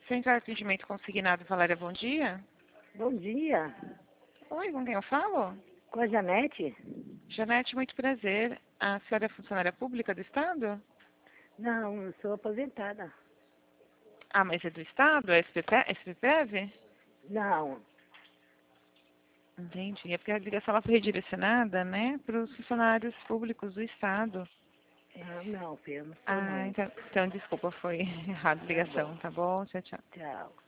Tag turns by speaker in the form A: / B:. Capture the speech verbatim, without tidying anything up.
A: Central de Atendimento Consignado, Valéria, bom dia.
B: Bom dia.
A: Oi, com quem eu falo?
B: Com a Janete?
A: Janete, muito prazer. A senhora é funcionária pública do Estado?
B: Não, eu sou aposentada.
A: Ah, mas é do Estado? É S P P S P P E V?
B: Não.
A: Entendi. É porque a ligação ela foi redirecionada, né, para os funcionários públicos do Estado.
B: Não, não, filho, eu não sou
A: Ah,
B: não.
A: então, então desculpa, foi errada a
B: Tá
A: ligação,
B: bom.
A: tá bom? Tchau, tchau.
B: Tchau.